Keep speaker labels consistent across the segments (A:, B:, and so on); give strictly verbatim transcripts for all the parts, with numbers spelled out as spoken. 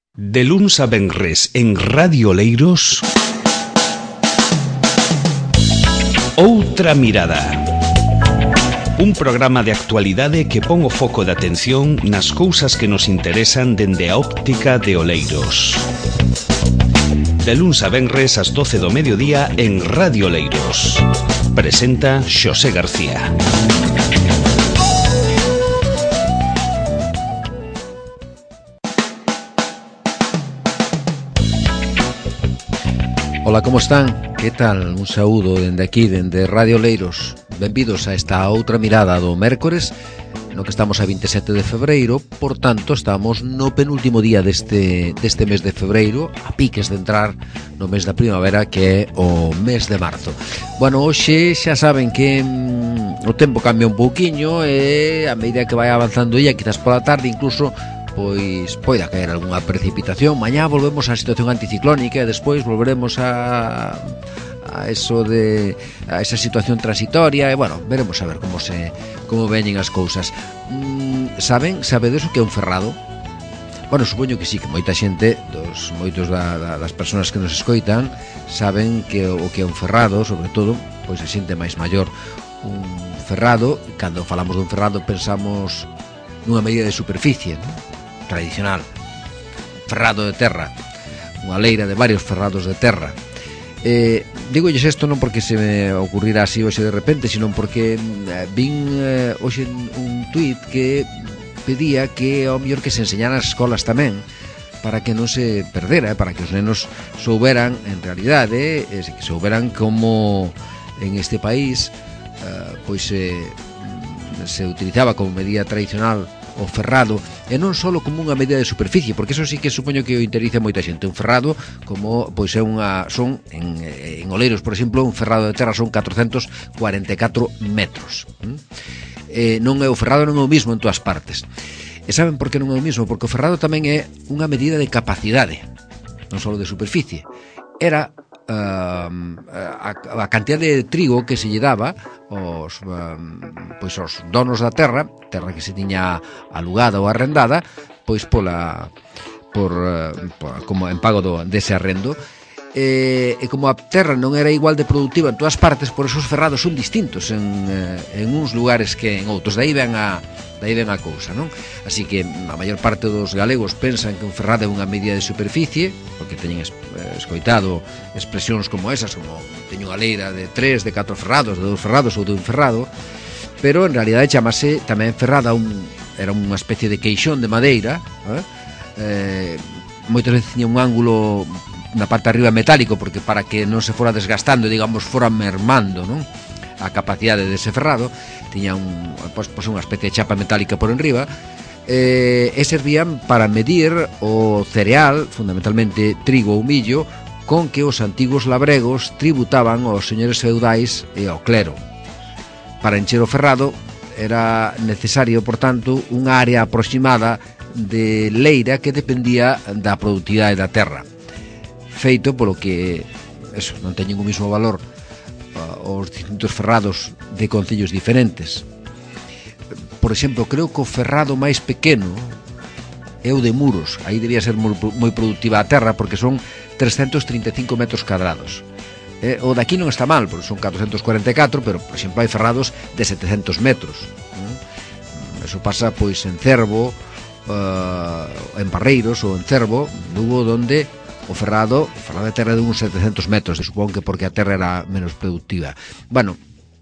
A: De luns a venres en Radio Oleiros, Outra Mirada. Un programa de actualidade que pon o foco de atención nas cousas que nos interesan dende a óptica de Oleiros. De luns a venres ás doce do mediodía en Radio Oleiros. Presenta Xosé García.
B: Ola, como están? Que tal? Un saúdo dende aquí, dende Radio Oleiros. Benvidos a esta outra mirada do mércores, no que estamos a vinte e sete de febreiro. Por tanto, estamos no penúltimo día deste, deste mes de febreiro, a piques de entrar no mes da primavera, que é o mes de marzo. Bueno, hoxe xa saben que mm, o tempo cambia un pouquiño, e a medida que vai avanzando ella, quizás pola tarde incluso, pois poida caer algunha precipitación. Mañá volvemos á situación anticiclónica e despois volveremos a a eso de a esa situación transitoria e bueno, veremos a ver como se como veñen as cousas. Mm, saben, sabedes o que é un ferrado? Bueno, supoño que sí, que moita xente dos moitos da, da, das persoas que nos escoitan saben que o que é un ferrado, sobre todo, pois a xente máis maior. Un ferrado, cando falamos dun ferrado pensamos nunha medida de superficie, non? Tradicional, ferrado de terra, unha leira de varios ferrados de terra. Eh, digolles isto non porque se me ocurrirá así hoxe de repente, sino porque eh, vin eh, hoxe un tuit que pedía que ao mellor que se enseñaran as escolas tamén, para que non se perdera, para que os nenos souberan en realidade, eh, que souberan como en este país eh, pois eh, se utilizaba como medida tradicional o ferrado, e non só como unha medida de superficie, porque eso sí que supoño que o interesa moita xente. Un ferrado, como pois é unha son en, en Oleiros, por exemplo, un ferrado de terra son catrocentos cuarenta e catro metros. ¿Mm? Eh, non é o ferrado non é o mismo en todas partes. E saben por que non é o mismo? Porque o ferrado tamén é unha medida de capacidade, non só de superficie. Era Uh, a, a cantidad de trigo que se lle daba os, um, pois aos donos da terra, terra que se tiña alugada ou arrendada, pois pola por, uh, por como en pago do, dese arrendo. E, e como a terra non era igual de productiva en todas partes, por eso os ferrados son distintos en, en uns lugares que en outros. Daí ven a daí ven a cousa, non? Así que a maior parte dos galegos pensan que un ferrado é unha medida de superficie, porque teñen escoitado expresións como esas, como teño unha leira de tres, de catro ferrados, de dous ferrados ou de un ferrado, pero en realidade chamase tamén ferrada un, era unha especie de queixón de madeira, eh? Eh, moitas veces tiña un ángulo na parte arriba metálico, porque para que non se fora desgastando, digamos, fora mermando, non? A capacidade dese ferrado, tiña un, pois, pois unha especie de chapa metálica por enriba, eh, e servían para medir o cereal, fundamentalmente trigo ou millo, con que os antigos labregos tributaban aos señores feudais e ao clero. Para encher o ferrado era necesario, por tanto, unha área aproximada de leira que dependía da productividade da terra, feito polo que eso, non teñen o mismo valor uh, os distintos ferrados de concellos diferentes. Por exemplo, creo que o ferrado máis pequeno é o de Muros. Aí debía ser moi, moi productiva a terra, porque son trescentos trinta e cinco metros cadrados. Eh, o daqui non está mal, porque son catrocentos cuarenta e catro, pero, por exemplo, hai ferrados de setecentos metros. Eh? Eso pasa, pois, en Cervo, uh, en Parreiros ou en Cervo, Lugo, donde o ferrado, o ferrado de terra de uns setecentos metros, supongo que porque a terra era menos productiva. Bueno,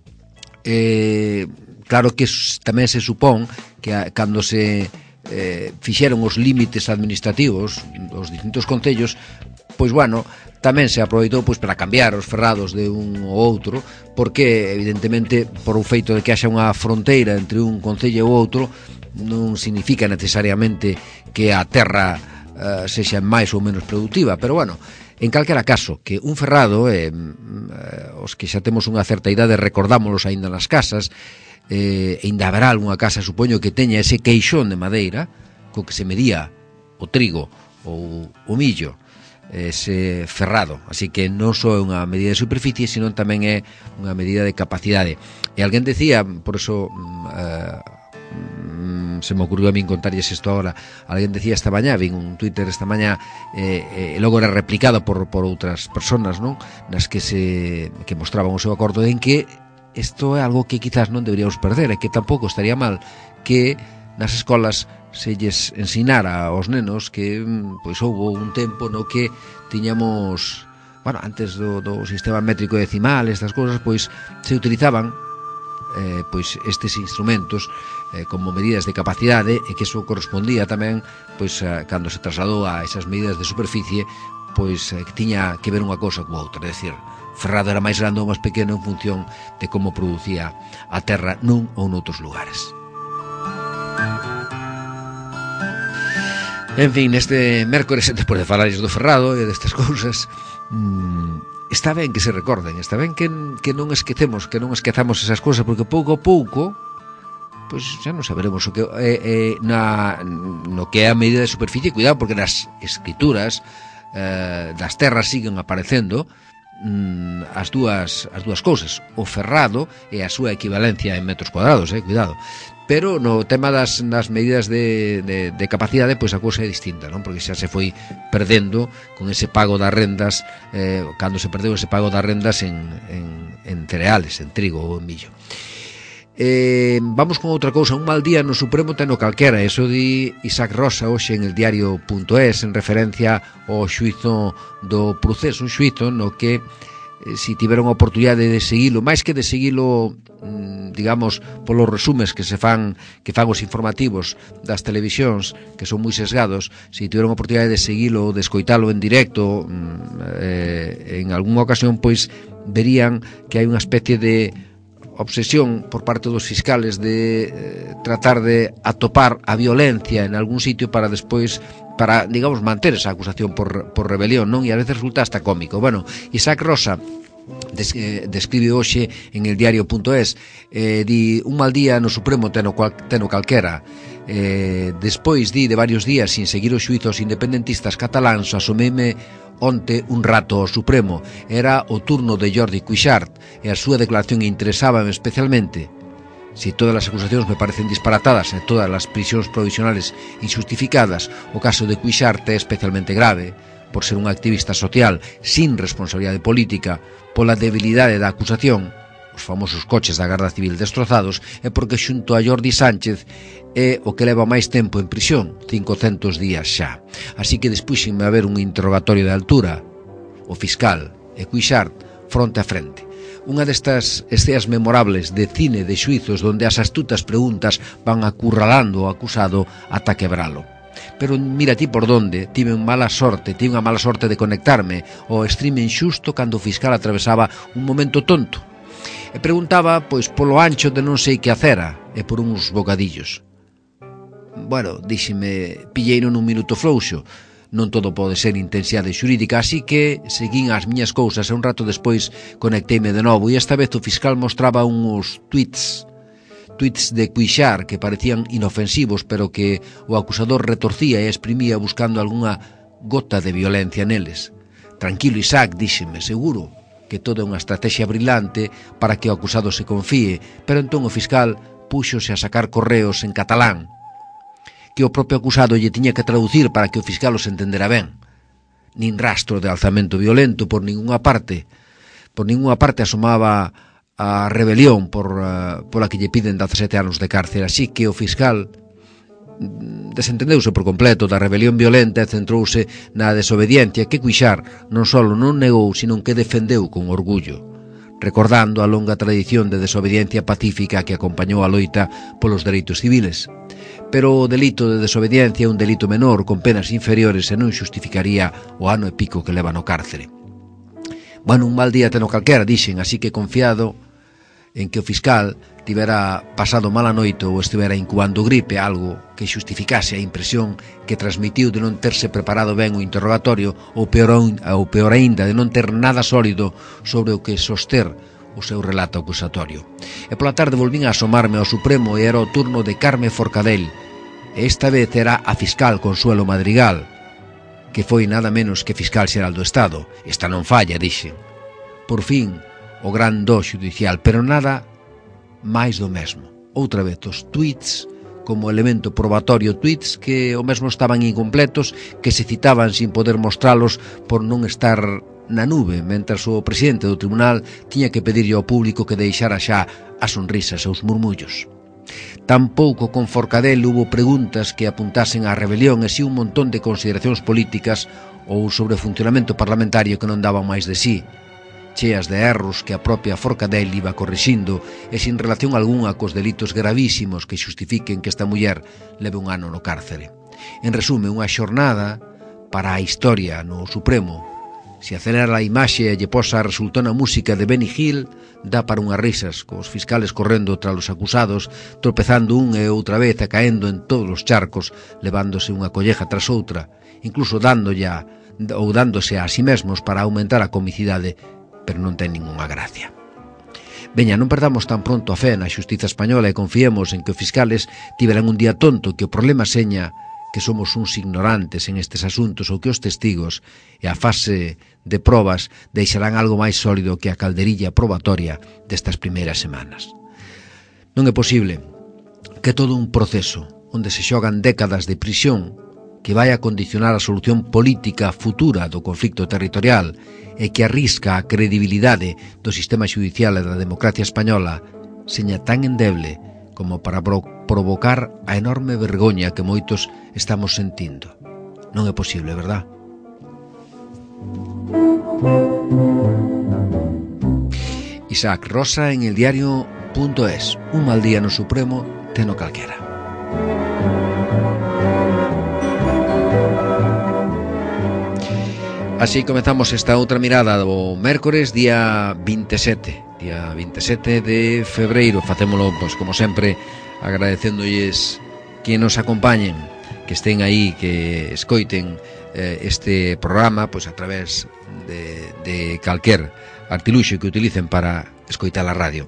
B: eh, claro que tamén se supón que a, cando se eh, fixeron os límites administrativos dos distintos concellos, pois bueno, tamén se aproveitou pois para cambiar os ferrados de un ou outro, porque evidentemente por o feito de que haxa unha fronteira entre un concello ou outro non significa necesariamente que a terra Uh, sexa máis ou menos productiva, pero bueno, en calquera caso, que un ferrado, eh, uh, os que xa temos unha certa idade recordámolos aínda nas casas, eh, ainda haberá algunha casa, supoño, que teña ese queixón de madeira co que se medía o trigo ou o millo, ese ferrado. Así que non só é unha medida de superficie, sino tamén é unha medida de capacidade. E alguén decía, por eso uh, se me ocurriu a min contarles isto ahora. Alguén decía esta mañá, vin un Twitter esta mañá, e eh, eh, logo era replicado por, por outras personas, non? Nas que se que mostraban o seu acordo en que isto é algo que quizás non deberíamos perder, e que tampouco estaría mal que nas escolas se lles ensinara aos nenos que pois houbo un tempo no que tiñamos, bueno, antes do, do sistema métrico decimal, estas cousas, pois se utilizaban eh, pois estes instrumentos eh, como medidas de capacidade, e que iso correspondía tamén pois a, cando se trasladou a esas medidas de superficie, pois eh, que tiña que ver unha cousa coa outra, é dicir, Ferrado era máis grande ou máis pequeno en función de como producía a terra nun ou noutros lugares. En fin, este mércores, despois de falarles do Ferrado e destas cousas, mmm, está ben que se recorden, está ben que, que non esquecemos, que non esquezamos esas cousas, porque pouco a pouco pois xa non saberemos o que eh, eh, na, no que é a medida de superficie. Cuidado, porque nas escrituras eh, das terras siguen aparecendo mm, as dúas as dúas cousas, o ferrado e a súa equivalencia en metros cuadrados, eh, cuidado. Pero no tema das, das medidas de, de, de capacidade, pois a cousa é distinta, non? Porque xa se foi perdendo con ese pago das rendas, eh, cando se perdeu ese pago das rendas en, en, en cereales, en trigo ou en millo. Eh, vamos con outra cousa. Un mal día no Supremo teno calquera. Eso di Isaac Rosa hoxe en el diario punto es, en referencia ao xuizo do Procés, un xuizo no que eh, si tiveron a oportunidade de seguilo, máis que de seguilo, digamos, polos resumes que se fan que fan os informativos das televisións, que son moi sesgados, se tiveron a oportunidade de seguilo ou de escoitalo en directo, eh, en algunha ocasión, pois verían que hai unha especie de obsesión por parte dos fiscales de eh, tratar de atopar a violencia en algún sitio para despois, para, digamos, manter esa acusación por, por rebelión, non? E a veces resulta hasta cómico. Bueno, Isaac Rosa des, eh, describe hoxe en el diario punto es, eh, di, un mal día no Supremo teno, cual, teno calquera. Eh, despois, di, de varios días sin seguir os xuizos independentistas cataláns, asomeme onte un rato ao Supremo. Era o turno de Jordi Cuixart e a súa declaración interesábame especialmente. Si todas as acusacións me parecen disparatadas e todas as prisións provisionales injustificadas, o caso de Cuixart é especialmente grave por ser un activista social sin responsabilidade política, pola debilidade da acusación, os famosos coches da Garda Civil destrozados, e porque xunto a Jordi Sánchez é o que leva máis tempo en prisión, cincocentos días xa. Así que despúxenme a ver un interrogatorio de altura, o fiscal e Cuixart fronte a frente. Unha destas esceas memorables de cine de xuizos onde as astutas preguntas van acurralando o acusado ata quebralo. Pero mira ti por donde, tive mala sorte, tive unha mala sorte de conectarme ao streaming xusto cando o fiscal atravesaba un momento tonto. E preguntaba, pois, polo ancho de non sei que acera e por uns bocadillos. Bueno, díxeme, pilleino nun minuto flouxo. Non todo pode ser intensidade xurídica, así que seguín as miñas cousas e un rato despois conecteime de novo, e esta vez o fiscal mostraba uns tweets tweets de Cuixart que parecían inofensivos, pero que o acusador retorcía e exprimía buscando algunha gota de violencia neles. Tranquilo, Isaac, díxeme, seguro que todo é unha estrategia brilante para que o acusado se confíe, pero entón o fiscal púxose a sacar correos en catalán que o propio acusado lle tiña que traducir para que o fiscal os entendera ben. Nin rastro de alzamento violento por ninguna parte. Por ninguna parte asomaba a rebelión por, uh, pola que lle piden dezasete anos de cárcel. Así que o fiscal desentendeuse por completo da rebelión violenta e centrouse na desobediencia que Cuixart non só non negou, sino que defendeu con orgullo, recordando a longa tradición de desobediencia pacífica que acompañou a loita polos dereitos civiles. Pero o delito de desobediencia é un delito menor con penas inferiores e non xustificaría o ano e pico que leva no cárcere. Bueno, un mal día teno calquera, dixen, así que confiado en que o fiscal tivera pasado mala noite ou estivera incubando gripe, algo que xustificase a impresión que transmitiu de non terse preparado ben o interrogatorio, ou peor, ou peor aínda, de non ter nada sólido sobre o que soster o seu relato acusatorio. E pola tarde volvín a asomarme ao Supremo e era o turno de Carme Forcadell, e esta vez era a fiscal Consuelo Madrigal, que foi nada menos que fiscal xeral do Estado. Esta non falla, dixen. Por fin, o gran do xudicial, pero nada máis do mesmo. Outra vez os tweets como elemento probatorio tweets que o mesmo estaban incompletos, que se citaban sin poder mostralos por non estar na nube, mentras o presidente do tribunal tiña que pedirlle ao público que deixara xa a sonrisas e os murmullos. Tampouco con Forcadell hubo preguntas que apuntasen á rebelión e si un montón de consideracións políticas ou sobre o funcionamento parlamentario que non daban máis de sí, cheas de erros que a propia Forcadell iba corrixindo e sin relación algunha cos delitos gravísimos que xustifiquen que esta muller leve un ano no cárcere. En resume, unha xornada para a historia no Supremo. Se acelera a imaxe e lle posa a resultona música de Benny Hill, dá para unhas risas, cos fiscales correndo tras os acusados, tropezando un e outra vez e caendo en todos os charcos, levándose unha colleja tras outra, incluso dándolle ou dándose a si mesmos para aumentar a comicidade, pero non ten ninguna gracia. Veña, non perdamos tan pronto a fe na xustiza española e confiemos en que os fiscales tiveran un día tonto, que o problema seña que somos uns ignorantes en estes asuntos ou que os testigos e a fase de probas deixarán algo máis sólido que a calderilla probatoria destas primeiras semanas. Non é posible que todo un proceso onde se xogan décadas de prisión que vai a condicionar a solución política futura do conflicto territorial e que arrisca a credibilidade do sistema judicial e da democracia española seña tan endeble como para provocar a enorme vergoña que moitos estamos sentindo. Non é posible, verdad? Isaac Rosa en el diario punto es. Un mal día no Supremo, teno calquera. Así comezamos esta outra mirada do mércores, día vinte e sete. Día vinte e sete de febreiro. Facémolo, pois, como sempre, agradecéndolles que nos acompañen, que estén aí, que escoiten eh, este programa pois a través de, de calquer artiluxo que utilicen para escoitar a radio.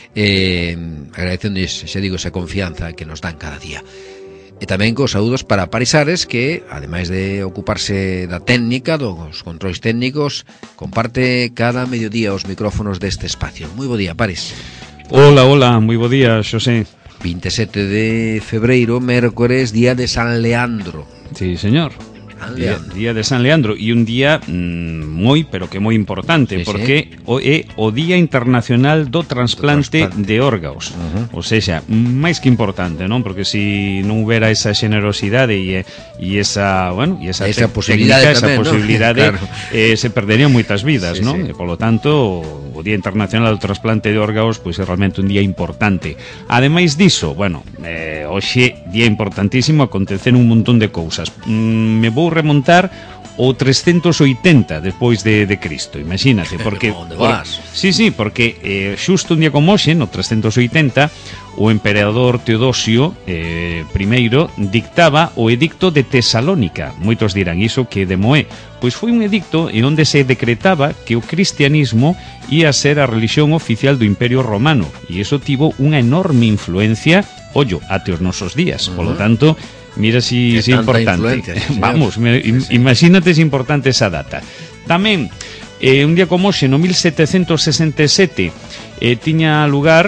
B: Eh, agradecéndolles, xa digo, esa confianza que nos dan cada día. E tamén cos saúdos para Parisares, que, ademais de ocuparse da técnica, dos controis técnicos, comparte cada mediodía os micrófonos deste espacio. Moi bo día, Paris.
C: Hola, hola, moi bo día, Xosé.
B: vinte e sete de febreiro, mércores, día de San Leandro.
C: Sí, señor. Día, día de San Leandro, e un día mmm, moi, pero que moi importante, sí, porque sí. O, é o Día Internacional do Transplante, do transplante. de órganos. Uh-huh. O sexa, máis que importante, non? Porque se si non houbera esa generosidade e, e esa, bueno, e esa, esa posibilidade, técnica, tamén, esa posibilidade, ¿no? Claro. eh, se perderían moitas vidas, sí, non? Sí. E polo tanto, o Día Internacional do Transplante de órganos pois é realmente un día importante. Ademais diso, bueno, eh, hoxe día importantísimo, acontecen un montón de cousas. Mm, me vou remontar o trescentos oitenta despois de, de Cristo, imagínate, porque
B: onde vas?
C: Por, sí, sí, porque eh, xusto un día como hoxe, no trescentos oitenta, o emperador Teodosio eh, primeiro dictaba o edicto de Tesalónica. Moitos dirán iso que de Moé. Pois foi un edicto en onde se decretaba que o cristianismo ia ser a religión oficial do Imperio Romano, e iso tivo unha enorme influencia, ollo, até os nosos días. Uh-huh. Polo tanto, mira si é importante. Sí, vamos, me, sí, sí. Imagínate se importante esa data. Tamén, eh, un día como hoxe, no mil setecentos sesenta e sete, eh, tiña lugar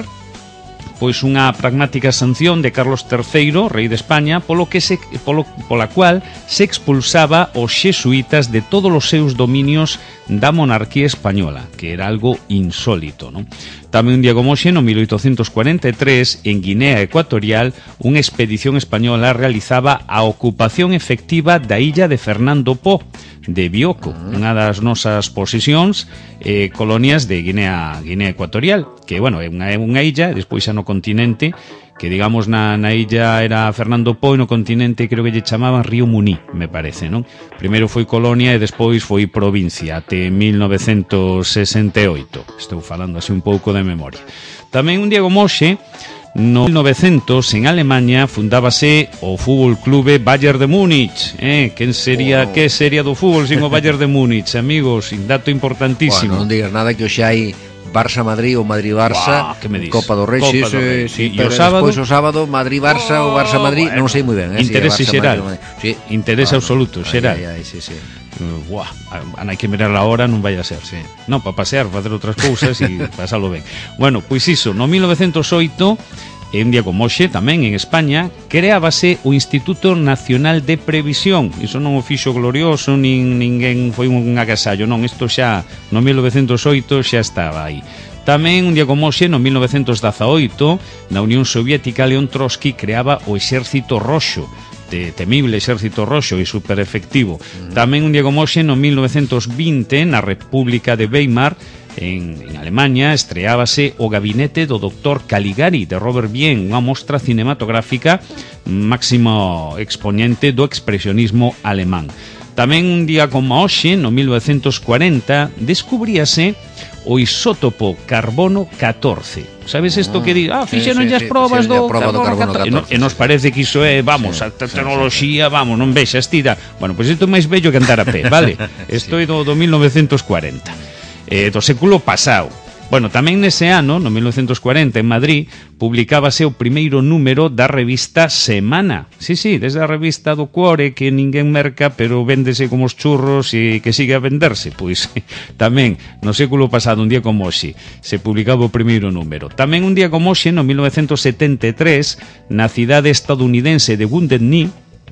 C: pois unha pragmática sanción de Carlos terceiro, rei de España, polo que se polo pola cual se expulsaba os xesuítas de todos os seus dominios da monarquía española, que era algo insólito, non? Tamén un día como hoxe, no mil oitocentos cuarenta e tres, en Guinea Ecuatorial, unha expedición española realizaba a ocupación efectiva da illa de Fernando Po, de Bioko, unha das nosas posesións eh, colonias de Guinea, Guinea Ecuatorial, que, bueno, é unha, é unha illa, despois xa no continente, que digamos na, na illa era Fernando Po, e no continente creo que lle chamaban Río Muní, me parece, non? Primeiro foi colonia e despois foi provincia até mil novecentos sesenta e oito. Estou falando así un pouco de memoria. Tamén un día como hoxe, no mil novecientos, en Alemanha, fundábase o Fútbol Clube Bayern de Múnich. Eh, quen sería, oh. que sería do fútbol sin o Bayern de Múnich, amigos? Un dato importantísimo.
B: Bueno, non digas nada, que hoxe hai Barça-Madrid ou Madrid-Barça, Copa do Rei, sí, sí, sí, pero despois o sábado Madrid-Barça ou Barça-Madrid, non sei moi ben, eh,
C: interese
B: si
C: xeral, sí, interese absoluto, xeral.
B: Ai, ai, sí, sí.
C: Uh, hai que mirar a hora, non vai a ser, sí. Non, para pasear, facer outras cousas e pasalo ben. Bueno, pois iso, no mil novecentos oito E un día como hoxe, tamén en España, creábase o Instituto Nacional de Previsión. Iso non o fixo glorioso, nin ninguén foi un agasallo, non, isto xa no mil novecentos oito xa estaba aí. Tamén, un día como hoxe, no mil novecentos dezaoito, na Unión Soviética, León Trotsky creaba o Exército Roxo, de temible Exército Roxo e super efectivo. Tamén, un día como hoxe, no mil novecentos vinte, na República de Weimar, en, en Alemania, estreábase o gabinete do doctor Caligari, de Robert Bien, unha mostra cinematográfica máximo exponente do expresionismo alemán. Tamén, un día como hoxe, no mil novecentos cuarenta, descubríase o isótopo carbono catorce. Sabes isto que di? Ah, fixeron as probas do carbono catorce. E nos parece que iso é, vamos, a tecnoloxía, vamos, non vexas, tira. Bueno, pois isto é máis bello que andar a pé, vale? Isto é do, do mil novecentos cuarenta. Eh, do século pasado. Bueno, tamén nese ano, no mil novecentos cuarenta, en Madrid, publicábase o primeiro número da revista Semana. Sí, sí, desde a revista do Cuore, que ninguén merca, pero véndese como os churros e que sigue a venderse. Pois tamén, no século pasado, un día como hoxe, se publicaba o primeiro número. Tamén un día como hoxe, no mil novecentos setenta e tres, na cidade estadounidense de Wounded Knee,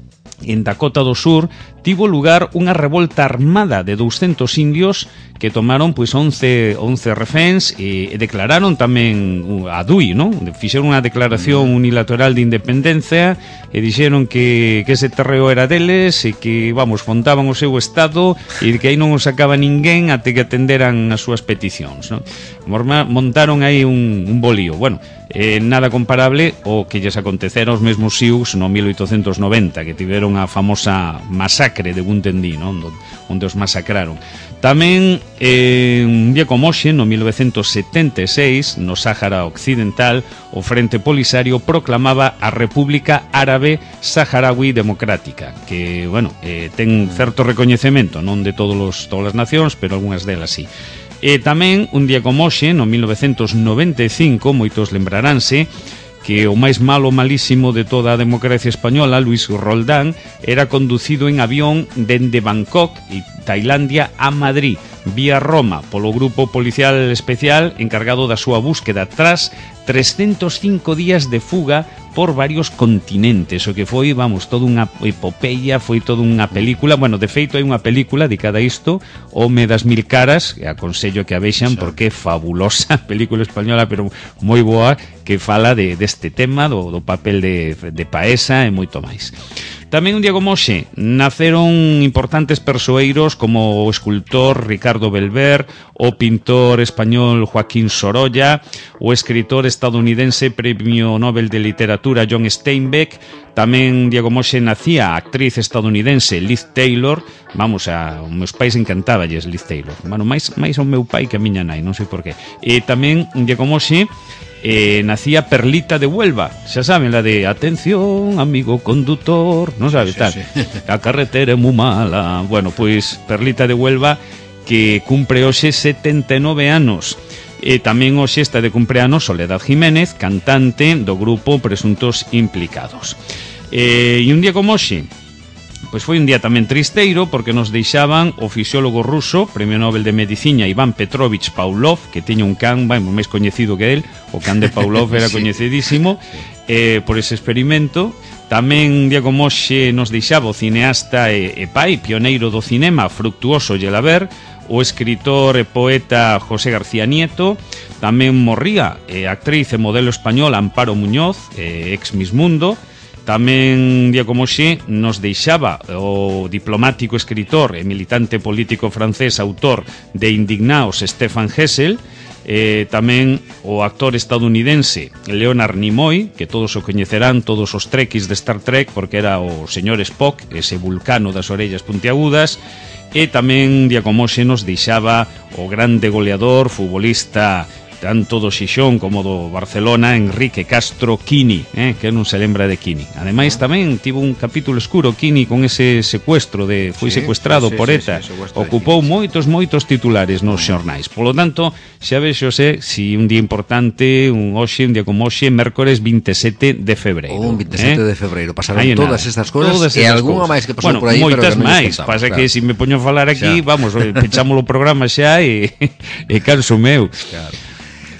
C: en Dakota do Sur, tivo lugar unha revolta armada de douscentos indios que tomaron pois once, once reféns e, e declararon tamén a D U I, non? Fixeron unha declaración unilateral de independencia e dixeron que, que ese terreo era deles e que, vamos, fondaban o seu estado e que aí non o sacaba ninguén até que atenderan as súas peticións, non? Montaron aí un, un bolío. Bueno, eh, nada comparable ao que lles acontecera aos mesmos Sioux no mil oitocentos noventa, que tiveron a famosa masacre de Wounded Knee, non? Onde os masacraron. Tamén, eh, un día como hoxe, no mil novecentos setenta e seis, no Sáhara Occidental, o Frente Polisario proclamaba a República Árabe Saharaui Democrática, que, bueno, eh, ten certo recoñecemento, non de todos os, todas as nacións, pero algunhas delas sí. E tamén, un día como hoxe, no mil novecentos noventa e cinco, moitos lembraránse, que o máis malo malísimo de toda a democracia española, Luis Roldán, era conducido en avión dende Bangkok e Tailandia a Madrid, vía Roma, polo grupo policial especial encargado da súa búsqueda tras trescentos cinco días de fuga por varios continentes, o que foi, vamos, toda unha epopeia, foi toda unha película. Bueno, de feito hai unha película dedicada a isto, Home das Mil Caras, que aconsello que a vexan porque é fabulosa, película española pero moi boa, que fala de deste tema, do, do papel de, de Paesa e moito máis. Tamén un día como hoxe naceron importantes persoeiros como o escultor Ricardo Belver, o pintor español Joaquín Sorolla, o escritor estadounidense Premio Nobel de Literatura John Steinbeck. Tamén un día como hoxe nacía a actriz estadounidense Liz Taylor. Vamos, a os meus pais encantáballes Liz Taylor. Bueno, máis, máis ao meu pai que a miña nai, non sei por qué. E tamén un día como hoxe Eh, nacía Perlita de Huelva, xa saben, la de atención, amigo conductor, non sabes, sí, tal, sí. A carretera é moi mala. Bueno, pois Perlita de Huelva, que cumpre hoxe setenta e nove anos. E tamén hoxe está de cumpleanos Soledad Jiménez, cantante do grupo Presuntos Implicados. E, e un día como hoxe, pois foi un día tamén tristeiro porque nos deixaban o fisiólogo ruso, Premio Nobel de Medicina, Iván Petrovich Pavlov, que tiña un can, vai, máis coñecido que el, o can de Pavlov era sí. coñecidísimo eh, por ese experimento. Tamén un día como hoxe nos deixaba o cineasta e, e pai, pioneiro do cinema, Fructuoso Gelaber, o escritor e poeta José García Nieto. Tamén morría a actriz e modelo española Amparo Muñoz, eh, ex Miss Mundo. Tamén un día como hoxe nos deixaba o diplomático, escritor e militante político francés, autor de Indignaos, Stefan Hessel. Eh, tamén o actor estadounidense Leonard Nimoy, que todos o coñecerán, todos os trekkies de Star Trek, porque era o señor Spock, ese vulcano das orellas puntiagudas. E tamén un día como hoxe nos deixaba o grande goleador, futbolista tanto do Xixón como do Barcelona, Enrique Castro Quini, eh, que non se lembra de Quini. Ademais tamén tivo un capítulo escuro Quini con ese secuestro de foi sí, secuestrado sí, por ETA. Sí, sí, ocupou moitos moitos titulares nos xornais. Polo tanto, xa vexose si un día importante, un hoxe, un día como hoxe, mércores vinte e sete de febreiro.
B: Un vinte e sete
C: eh?
B: de febreiro. Pasaron Aí todas nada. estas cousas e algunha máis que pasou
C: bueno,
B: por aí,
C: moitas
B: pero que
C: máis. Pasa claro. que se si me poño a falar aquí, xa. vamos, pechamos o programa xa e, e canso meu.
B: Claro.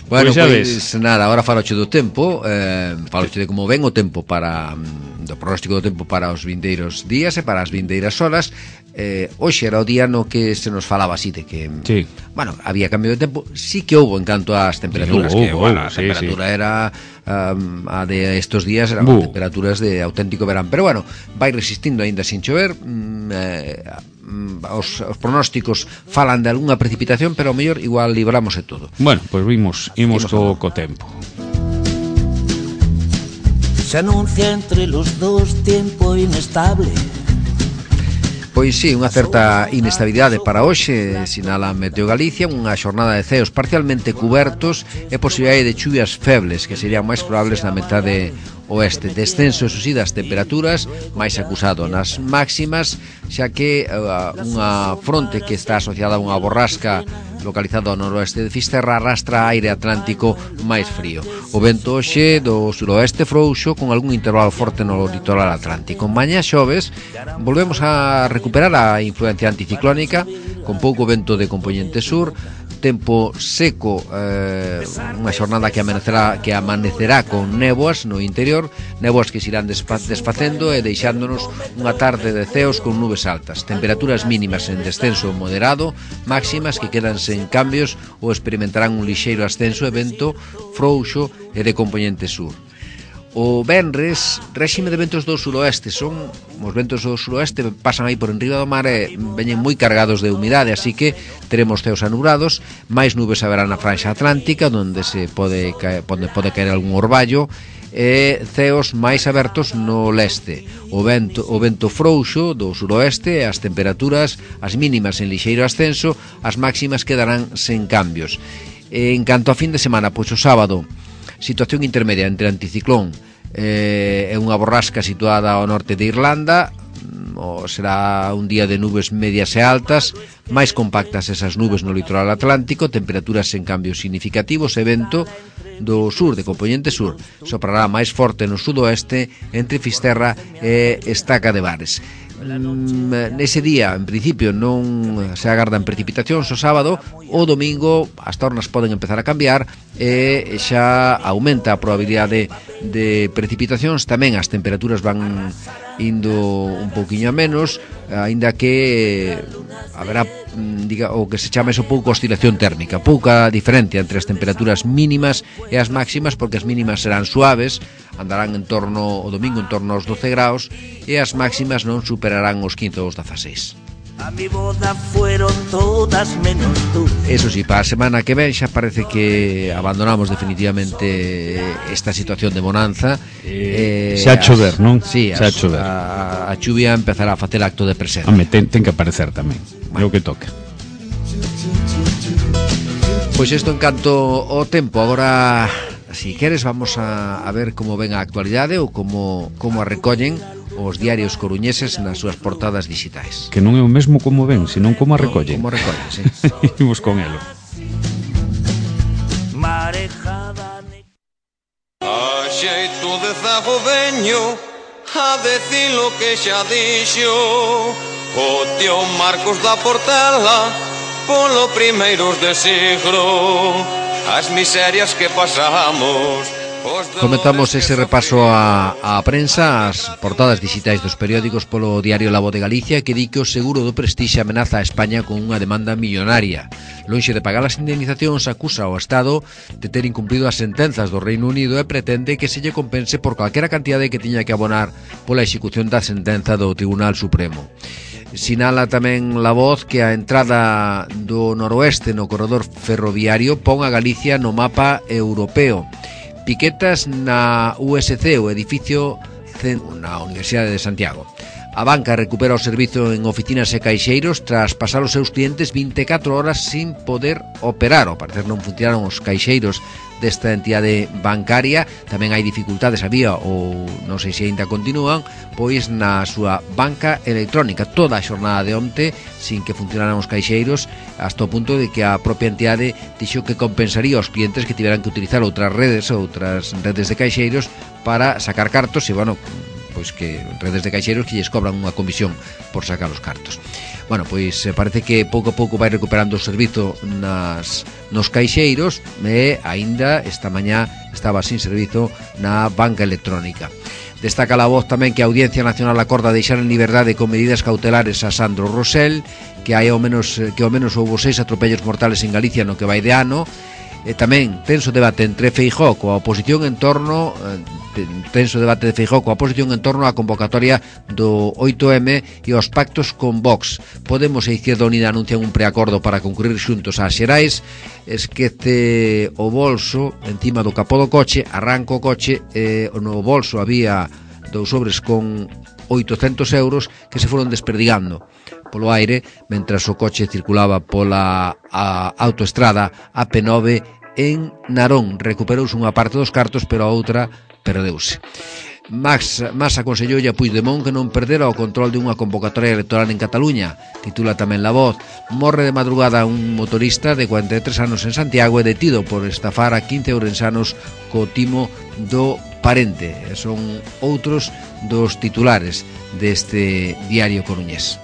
B: Bueno,
C: pois xa
B: pois
C: ves.
B: nada, agora faloche do tempo, eh, faloche de como ven o tempo para do pronóstico do tempo para os vindeiros días e para as vindeiras horas. Eh, hoxe era o día no que se nos falaba así de que,
C: sí.
B: bueno, había cambio de tempo, sí que houbo en canto ás temperaturas,
C: Sí,
B: que,
C: hubo,
B: bueno,
C: hubo,
B: a
C: sí,
B: temperatura
C: sí.
B: era um, a de estos días eran
C: Bu.
B: temperaturas de auténtico verán, pero bueno, vai resistindo aínda sin chover. mm, eh, Os, os pronósticos falan de algunha precipitación, pero ao mellor igual libramos de todo.
C: Bueno, pois pues vimos, imos
B: Imos
C: co, co tempo.
D: Se anuncia entre los dos tiempo inestable.
B: Pois sí, unha certa inestabilidade para hoxe, sinala Meteo Galicia, unha xornada de ceos parcialmente cubertos e posibilidade de chuvias febles, que serían máis probables na metade oeste. Descenso, eso sí, das temperaturas, máis acusado nas máximas, xa que uh, unha fronte que está asociada a unha borrasca localizado ao noroeste de Fisterra arrastra aire atlántico máis frío. O vento hoxe do suroeste frouxo con algún intervalo forte no litoral atlántico. Mañá xoves volvemos a recuperar a influencia anticiclónica con pouco vento de componente sur, tempo seco, eh, unha xornada que amanecerá, que amanecerá con néboas no interior, néboas que se irán desfa desfacendo e deixándonos unha tarde de ceos con nubes altas, temperaturas mínimas en descenso moderado, máximas que quedan sen cambios ou experimentarán un lixeiro ascenso e vento frouxo e de componente sur. O venres, réxime de ventos do suroeste, son os ventos do suroeste pasan aí por enriba do mar e veñen moi cargados de humidade, así que teremos ceos anubrados, máis nubes haberá na franxa atlántica, onde se pode caer, onde pode caer algún orballo, e ceos máis abertos no leste. O vento, o vento frouxo do suroeste e as temperaturas, as mínimas en lixeiro ascenso, as máximas quedarán sen cambios. En canto a fin de semana, pois o sábado, situación intermedia entre anticiclón eh, e unha borrasca situada ao norte de Irlanda. O será un día de nubes medias e altas, máis compactas esas nubes no litoral atlántico, temperaturas sen cambios significativos e vento do sur, de componente sur, soprará máis forte no sudoeste entre Fisterra e Estaca de Bares. Mm, nese día, en principio, non se agardan precipitacións o sábado. O domingo as tornas poden empezar a cambiar e xa aumenta a probabilidade de precipitacións. Tamén as temperaturas van indo un pouquiño a menos, aínda que haberá, diga, o que se chama eso, pouca oscilación térmica, pouca diferencia entre as temperaturas mínimas e as máximas, porque as mínimas serán suaves, andarán en torno, o domingo en torno aos doce graus, e as máximas non superarán os quince ou os dezaseis.
D: A mi boda fueron todas menos tú.
B: Eso sí, para a semana que ven xa parece que abandonamos definitivamente esta situación de bonanza.
C: Eh, xa a chover, non?
B: Sí,
C: xa a
B: as,
C: chover.
B: A, a chuvia empezará a facer acto de presencia.
C: Home, ten, ten que aparecer tamén. Bueno. É o que toca.
B: Pois isto en canto ao tempo. Agora, si queres, vamos a, a ver como ven a actualidade ou como, como a recollen os diarios coruñeses nas súas portadas digitais.
C: Que non é o mesmo como ven, senón como a recollen.
B: Como recollen, sí.
C: Imos con elo.
D: Marejada ne...
E: A xeito de zago veño a decir lo que xa dixo o tío Marcos da Portela polo primeiros de siglo, as miserias que pasamos.
B: Comentamos ese repaso a, a prensa, as portadas digitais dos periódicos polo diario La Voz de Galicia, que di que o seguro do Prestixe amenaza a España con unha demanda millonaria. Lonxe de pagar as indemnizacións, acusa ao Estado de ter incumplido as sentenzas do Reino Unido e pretende que se lle compense por calquera cantidade que tiña que abonar pola execución da sentenza do Tribunal Supremo. Sinala tamén La Voz que a entrada do noroeste no corredor ferroviario pon a Galicia no mapa europeo. Piquetas na U S C, o edificio na Universidade de Santiago. A banca recupera o servizo en oficinas e caixeiros tras pasar os seus clientes vinte e catro horas sin poder operar. Ao parecer non funcionaron os caixeiros desta entidade bancaria. Tamén hai dificultades, había, ou non sei se ainda continúan, pois na súa banca electrónica. Toda a xornada de onte sin que funcionaran os caixeiros, hasta o punto de que a propia entidade dixo que compensaría aos clientes que tiveran que utilizar outras redes, outras redes de caixeiros para sacar cartos, e bueno, pois que redes de caixeiros que lles cobran unha comisión por sacar os cartos. Bueno, pois parece que pouco a pouco vai recuperando o servizo nas nos caixeiros e aínda esta mañá estaba sin servizo na banca electrónica. Destaca a voz tamén que a Audiencia Nacional acorda deixar en liberdade con medidas cautelares a Sandro Rosell, que hai ao menos que ao menos houbo seis atropellos mortales en Galicia no que vai de ano. E tamén tenso debate entre Feijóo coa oposición en torno tenso debate de Feijóo coa oposición en torno á convocatoria do oito eme e aos pactos con Vox. Podemos e Izquierda Unida anuncian un preacordo para concurrir xuntos ás xerais. Esquece o bolso encima do capó do coche, arranca o coche e no bolso había dous sobres con oitocentos euros que se foron desperdigando polo aire mentras o coche circulaba pola a autoestrada A P nove en Narón. Recuperouse unha parte dos cartos, pero a outra perdeuse. Max, Mas aconselloulle a Puigdemont que non perdera o control de unha convocatoria electoral en Cataluña. Titula tamén La Voz. Morre de madrugada un motorista de cuarenta e tres anos en Santiago e detido por estafar a quince ourensanos co timo do parente. Son outros dos titulares deste diario coruñés.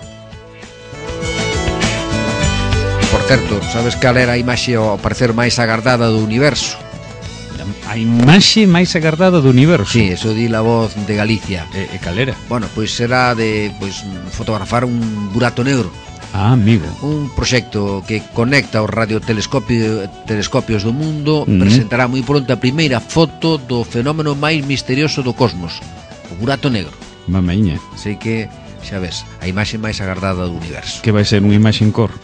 B: Por certo, sabes cal era a imaxe ao parecer máis agardada do universo?
C: A imaxe máis agardada do universo?
B: Sí, eso di La Voz de Galicia.
C: E, e calera?
B: Bueno, pois será de pois fotografar un burato negro.
C: Ah, amigo.
B: Un proxecto que conecta os radiotelescopios telescopios do mundo. Mm-hmm. Presentará moi pronto a primeira foto do fenómeno máis misterioso do cosmos, o burato negro.
C: Mamaíña.
B: Sei que, xa ves, a imaxe máis agardada do universo.
C: Que vai ser unha imaxe en cor?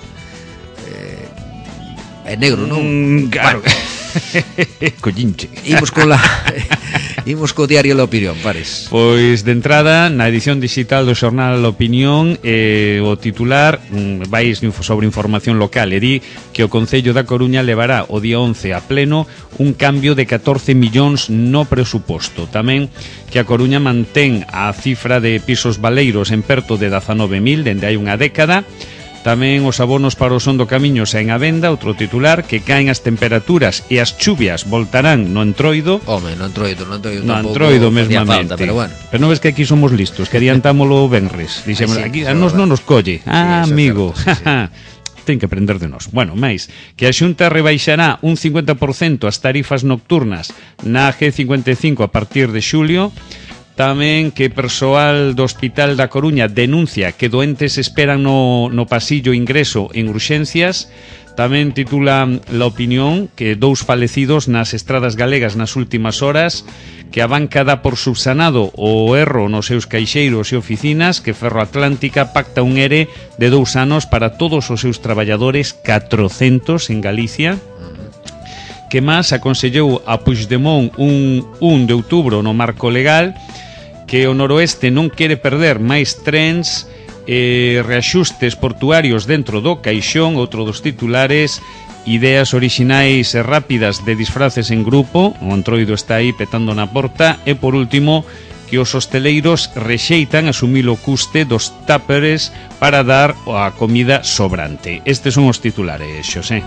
B: É negro, non?
C: Mm, claro. Bueno. Collinche.
B: Imos con la Imos co diario La Opinión, pares.
C: Pois de entrada na edición digital do xornal La Opinión, eh, o titular mm, vais sobre información local e di que o Concello da Coruña levará o día once a pleno un cambio de catorce millóns no presuposto. Tamén que a Coruña mantén a cifra de pisos baleiros en perto de dezanove mil dende hai unha década. Tamén os abonos para o Son do Camiño saen á venda, outro titular, que caen as temperaturas e as chuvias voltarán no Entroido.
B: Home, no Entroido, no Entroido
C: no Entroido mesmamente.
B: Falta, pero bueno.
C: Pero non ves que aquí somos listos, que adiantámolo venres. Dixemos, sí, aquí a nos non nos colle. Ah, sí, amigo. Certo, sí, sí. Ten que aprender de nós. Bueno, máis, que a Xunta rebaixará un cincuenta por cento as tarifas nocturnas na G cincuenta e cinco a partir de xulio. Tamén que persoal do Hospital da Coruña denuncia que doentes esperan no, no pasillo ingreso en urxencias. Tamén titula La Opinión que dous falecidos nas estradas galegas nas últimas horas, que a banca dá por subsanado o erro nos seus caixeiros e oficinas, que Ferro Atlántica pacta un ERE de dous anos para todos os seus traballadores, catrocentos en Galicia. Que máis aconsellou a Puigdemont un un de outubro no marco legal, que o noroeste non quere perder máis trens e reaxustes portuarios dentro do caixón. Outro dos titulares, ideas orixinais e rápidas de disfraces en grupo, o Entroido está aí petando na porta. E por último, que os hosteleiros rexeitan asumir o custe dos táperes para dar a comida sobrante. Estes son os titulares, Xosé.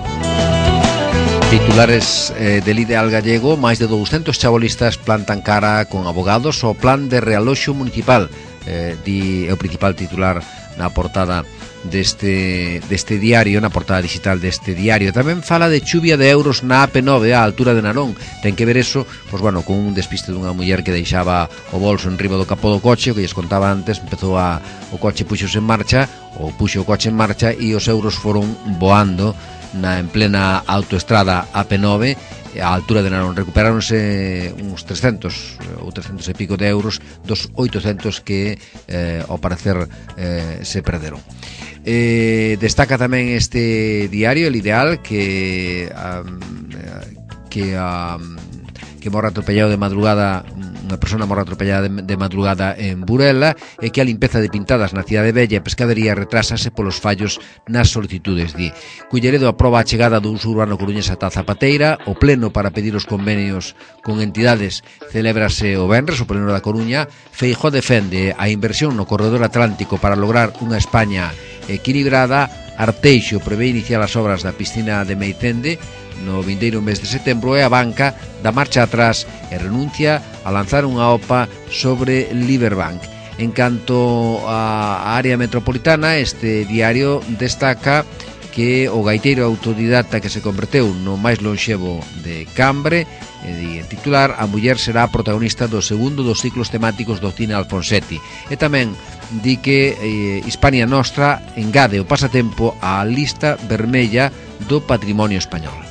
B: Titulares eh, del Ideal Gallego. Máis de douscentos chabolistas plantan cara con abogados ao plan de realoxo municipal, eh, di, é o principal titular na portada deste, deste diario, na portada digital deste diario. Tamén fala de chuvia de euros na A P nove á altura de Narón. Ten que ver eso, pois bueno, con un despiste dunha muller que deixaba o bolso en riba do capó do coche, o que lles contaba antes. Empezou a, o coche puxose en marcha, ou puxo o coche en marcha, e os euros foron voando na en plena autoestrada A P nove á altura de Narón. Recuperáronse uns trescentos ou trescentos e pico de euros dos oitocentos que eh, ao parecer eh, se perderon. Eh, destaca tamén este diario, El Ideal, que um, que um, que morre atropellado de madrugada, unha persona morre atropellada de, de madrugada en Burela, e que a limpeza de pintadas na cidade bella e pescadería retrásase polos fallos nas solicitudes, di. Culleredo aproba a chegada do uso urbano coruñés ata Zapateira. O pleno para pedir os convenios con entidades celébrase o venres, o pleno da Coruña. Feijóo defende a inversión no corredor atlántico para lograr unha España equilibrada. Arteixo prevé iniciar as obras da piscina de Meitende no vindeiro mes de setembro, e a banca dá marcha atrás e renuncia a lanzar unha OPA sobre Liberbank. En canto á área metropolitana, este diario destaca que o gaiteiro autodidacta que se converteu no máis lonxevo de Cambre, e en titular, a muller será a protagonista do segundo dos ciclos temáticos do cine Alfonsetti. E tamén di que eh, Hispania Nostra engade o pasatempo á lista vermella do patrimonio español.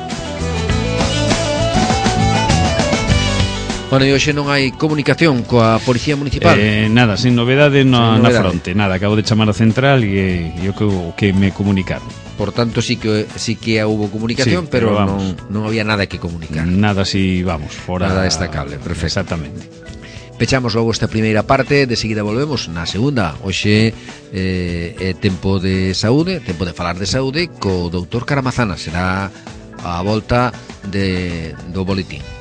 B: Bueno, e hoxe non hai comunicación coa Policía Municipal?
C: Eh, nada, sin novedade, no,
B: Sin novedade.
C: na fronte. Nada, acabo de chamar a central e e o que, o que me comunicaron.
B: Por tanto, sí que sí que hubo comunicación,
C: Sí,
B: pero,
C: pero
B: non, non había nada que comunicar.
C: Nada si, vamos, fora...
B: Nada destacable, perfecto.
C: Exactamente.
B: Pechamos logo esta primeira parte, de seguida volvemos na segunda. Hoxe eh, é tempo de saúde, tempo de falar de saúde co doutor Caramazana. Será a volta de, do boletín.